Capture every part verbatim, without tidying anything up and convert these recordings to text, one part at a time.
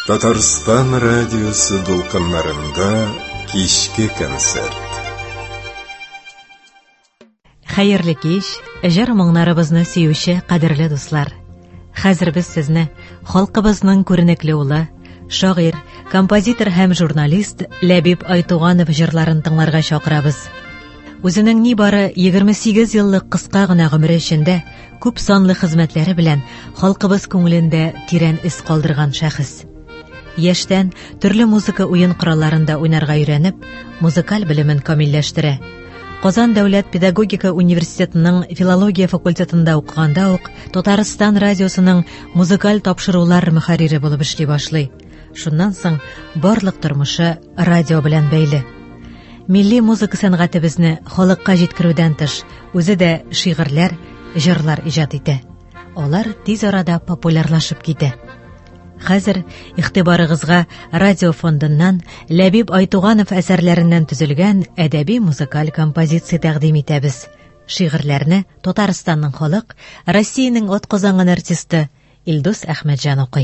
Татарстан радиосы дулкыннарында кичке концерт. Хәерле кич, җыр моңнарыбызны сөюче кадерле дуслар. Хәзер без сезне халкыбызның күренекле улы, шагыйрь, композитор һәм журналист Ләбиб Айтуганов җырларын тыңларга чакырабыз. Үзенең нибары егерме сигез еллык кыска гына гомере эчендә күп санлы хезмәтләре белән халкыбыз күңелендә тирән эз калдырган шәхес. Яшьтән төрле музыка уен коралларында уйнарга өйрәнеп, музыкаль белемен камилләштерә. Казан дәүләт педагогика университетының филология факультетында укыганда ук Татарстан радиосының музыкаль тапшырулар мөхәррире булып эшли башлый. Шуннан соң барлык тормышы радио белән бәйле. Милли музыка сәнгатебезне халыкка җиткерүдән тыш, үзе дә шигырьләр, җырлар иҗат итә. Алар тиз арада популярлашып китә. Хәзер игътибарыгызга радио фондыннан Ләбиб Айтуганов әсәрләреннән төзелгән әдәби-музыкаль композиция тәкъдим итәбез. Шигырьләрне Татарстанның халык, Россиянең атказанган артисты Илдус Әхмәтҗан укый.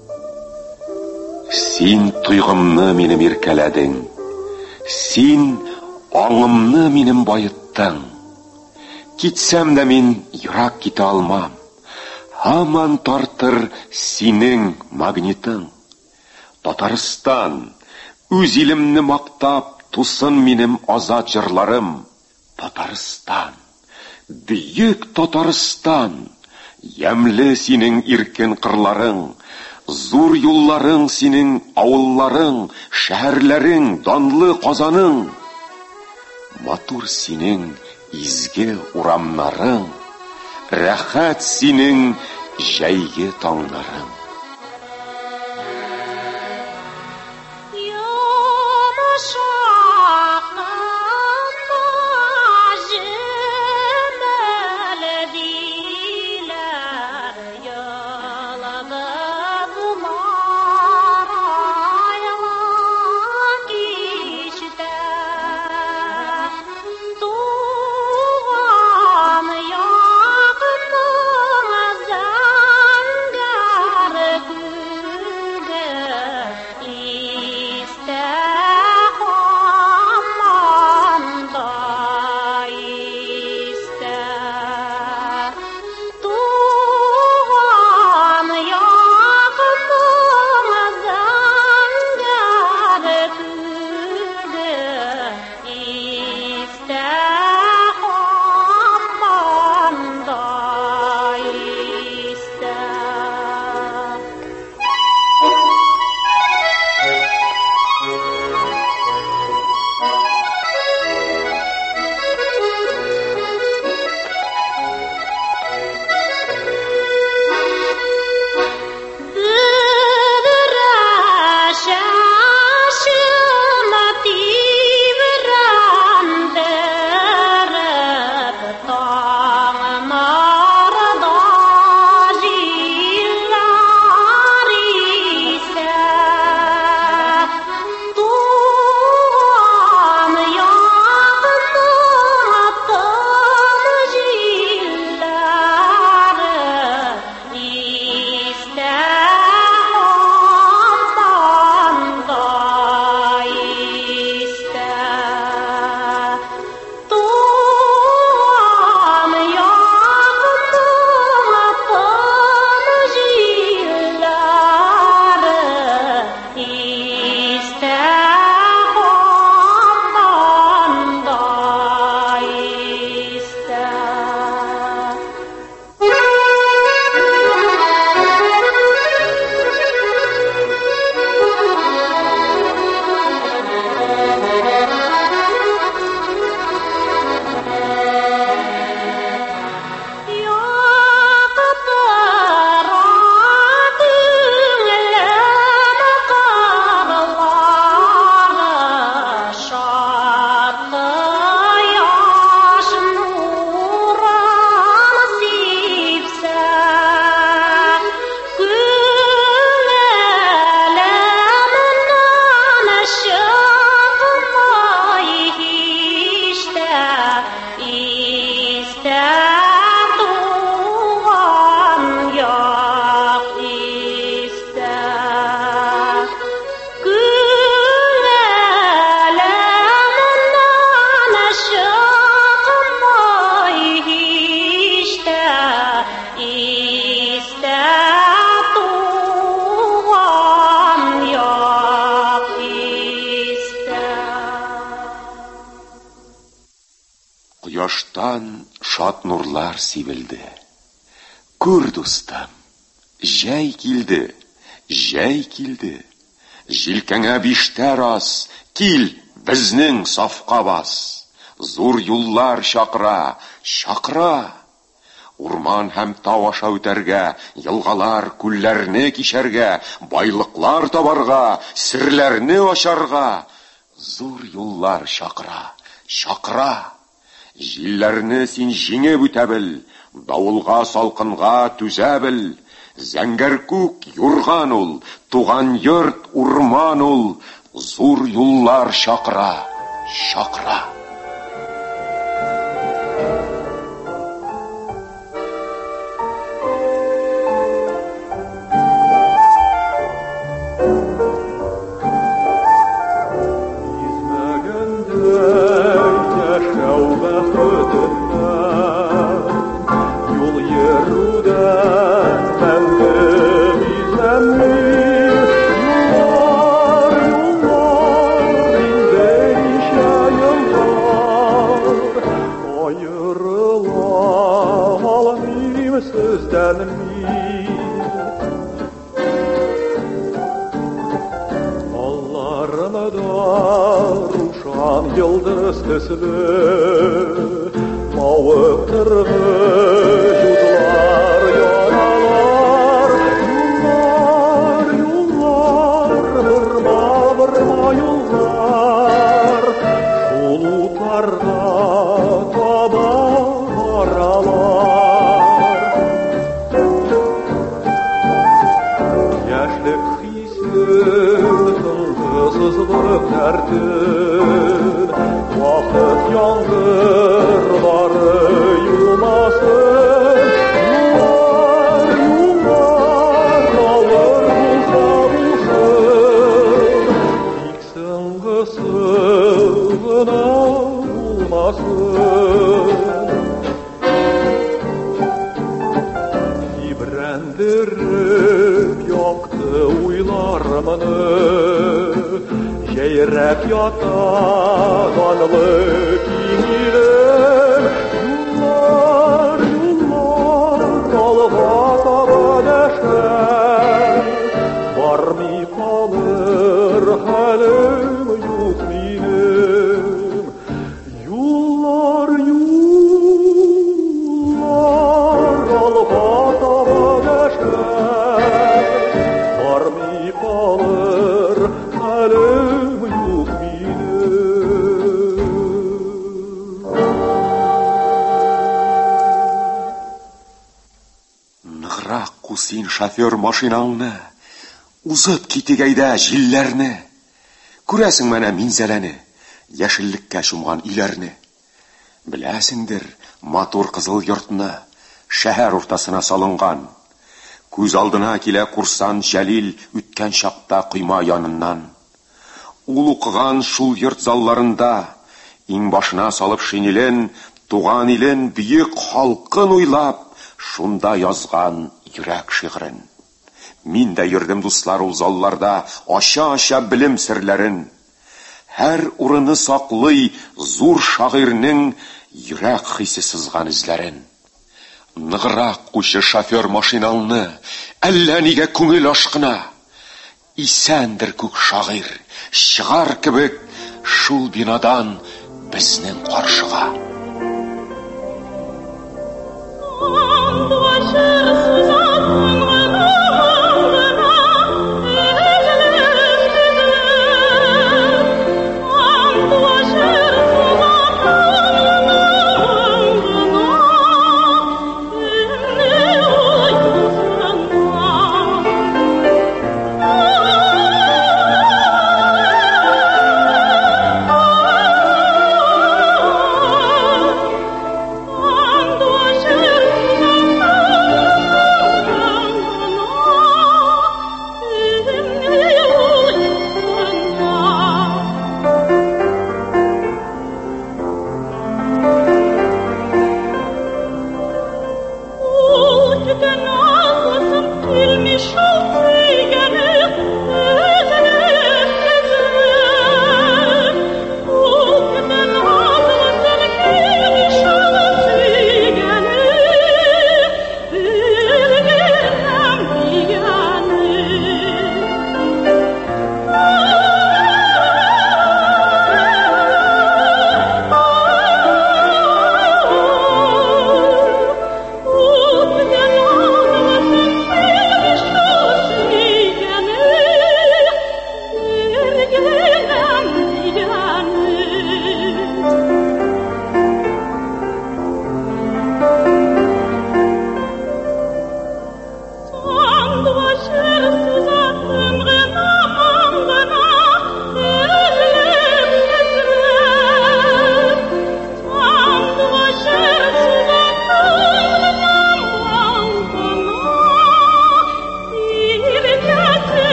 Син туйгымны минем иркәләдең, син аңымны минем байыттың. Китсәм дә мин ерак китә алмам. Һаман тартыр синең магнитың. Татарстан, үз илемне мактап, тусын минем азат җырларым. Татарстан, бөек Татарстан, ямле синең иркен кырларың, зур юлларың синең авылларың, шәһәрләрең, данлы Казаның. Матур синең изге урамнарың, рәхәт синең җәйге таңнарың. кояштан шат нурлар сибелде. Күр, дустым, жәй килде, жәй килде. Җилкәңә биштәр ас, кил, безнең сафка бас. Зур юллар чакыра, чакыра. Урман һәм тау аша үтәргә, елгалар, күлләрне кичәргә, байлыклар табарга, серләрне ачарга. Зур юллар чакыра, чакыра. Җилләрне син җиңеп үтә бел, давылга, салкынга түзә бел. Зәңгәр күк юрган ул, туган йорт урман ул. Зур юллар чакыра, чакыра. Yıldız tesli mavıktırgı yudlar yaralar. Yollar, yollar, vırma vırma yollar. Bulutlarda tabar aralar. Yaşlık hissin, tıngısızlık dertin. Vakit yağmurları yumasın. Yollar, yollar, alır bulsa bulsun. Diksin kısığına olmasın. İbrendirip yaktı uylarımını. Yeyrep yata kanlı kimirim. Yollar, yollar, kalba taba deşer. Var mı kalır halim yok benim. Yollar, yollar, kalba taba deşer. Var mı kalır halim yok benim. Нығырақ кусин шофер машинаңны, узып китик әйдә җилләрне. Күрәсең менә минзәләне, яшеллеккә чумган өйләрне. Беләсеңдер, матур кызыл йортны, шәһәр уртасына салынган. Күз алдына килә курсан Җәлил үткән чакта койма яныннан. Ул укыган шул йорт залларында, иң башына салып шинелен, туган илен, бөек халкын уйлап, шунда язган йөрәк шигырен. Мин дә йөрдем, дуслар, ул залларда, ача-ача белем серләрен. Һәр урыны саклый зур шагыйрьнең йөрәк хисе сызган эзләрен. Нығырақ кучы шофер машинаңны, әллә нигә күңел ашкына. Исәндер күк шагыйрь, чыгар кебек шул бинадан безнең каршыга.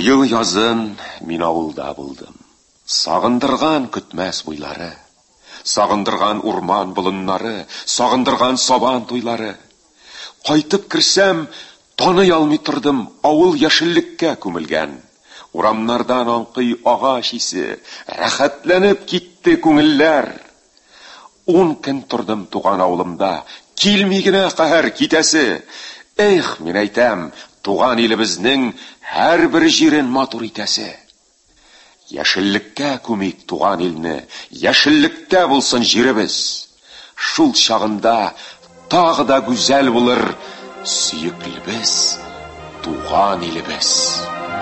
Быел язын мин авылда булдым. Сагындырган көтмәс буйлары, сагындырган урман болыннары, сагындырган сабан туйлары. Кайтып кирсәм, таный алмый тордым, авыл яшеллеккә күмелгән. Урамнардан аңкый агач исе, рәхәтләнеп китте күңелләр. Ун көн тордым туган авылымда, килми генә каһәр китәсе. Эх, мин әйтәм, туган илебезнең һәр бер җирен матур итәсе. Яшеллеккә күмик туган илне, яшеллектә булсын җиребез. Шул чагында тагы да гүзәл булыр сөеклебез, туган илебез.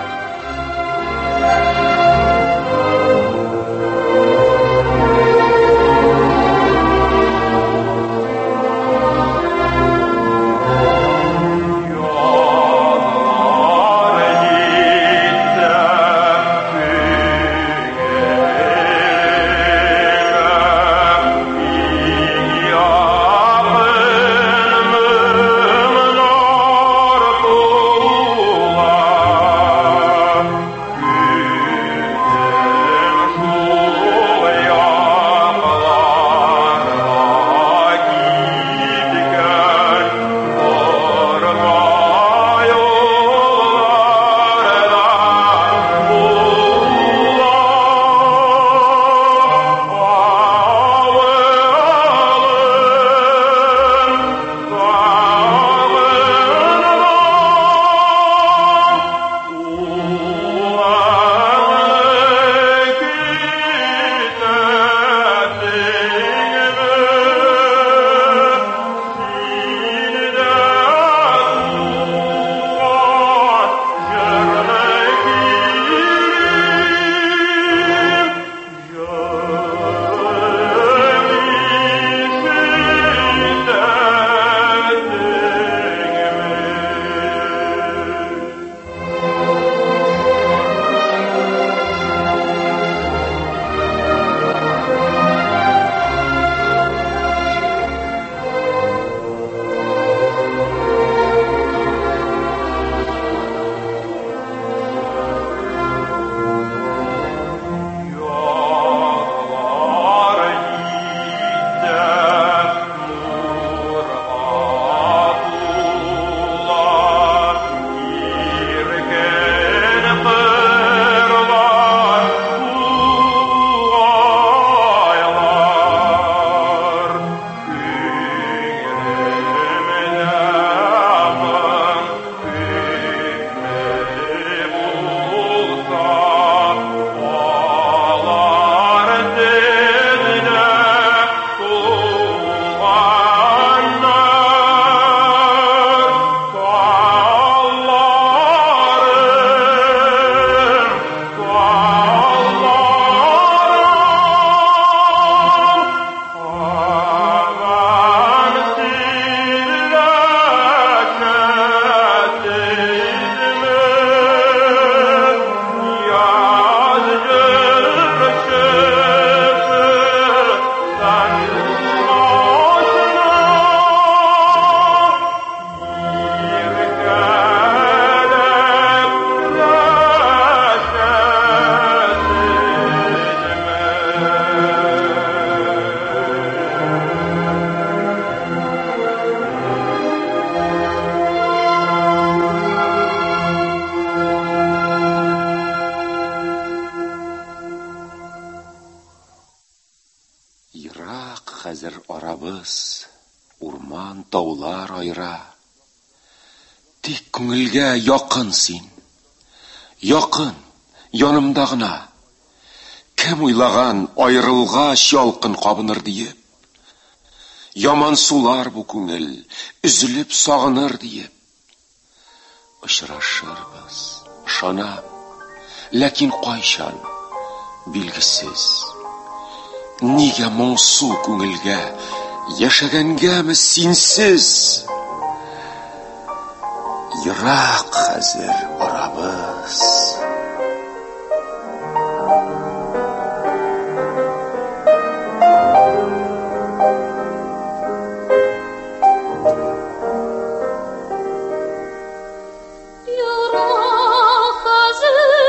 хәзер арабыз, урман, таулар айра. Тик күңелгә якын син, якын, янымда гына. Кем уйлаган айрылгач ялкын кабыныр диеп. Яман сулар бу күңел, üzülеп сагыныр диеп. Очрашырбыз, ышанам, ләкин кайчан, билгесез. Нигә моңсу күңелгә, яшәгәнгәме синсез? Ерак хәзер арабыз. Ерак хәзер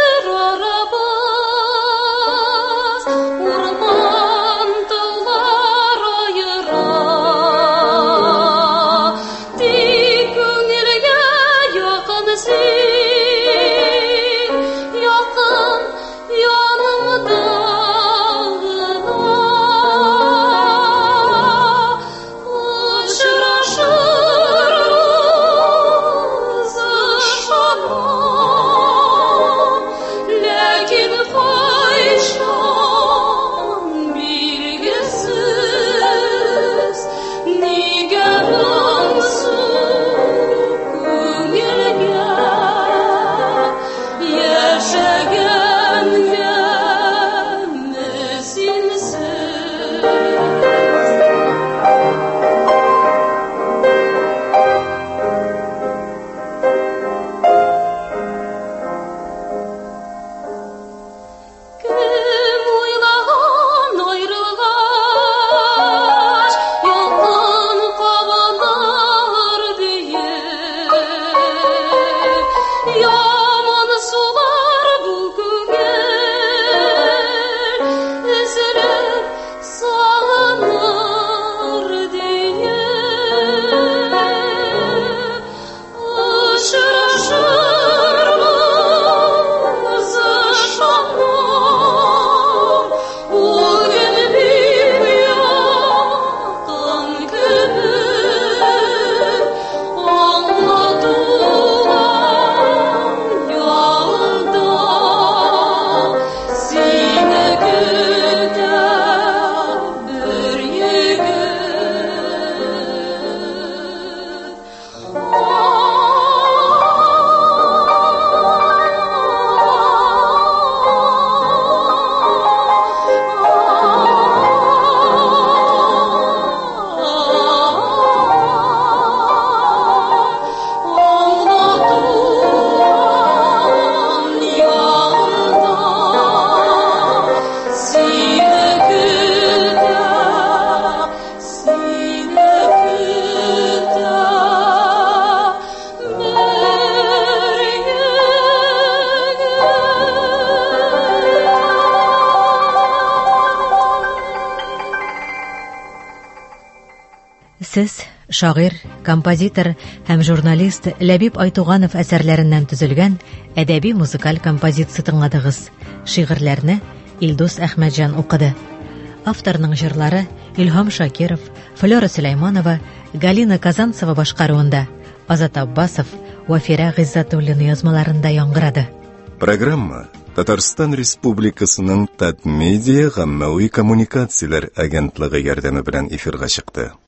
Сез шагыйрь, композитор һәм журналист Ләбиб Айтуганов әсәрләреннән төзелгән әдәби-музыкаль композиция тыңладыгыз. Шигырьләрне Илдус Әхмәтҗан укыды. Авторның җырлары Илһам Шакиров, Флора Сөләйманова, Галина Казанцева башкаруында, Азат Аббасов, Вафира Гыйззатуллина язмаларында яңгырады. Программа Татарстан Республикасының Татмедиа гаммәви коммуникацияләр агентлыгы ярдәме белән эфирга чыкты.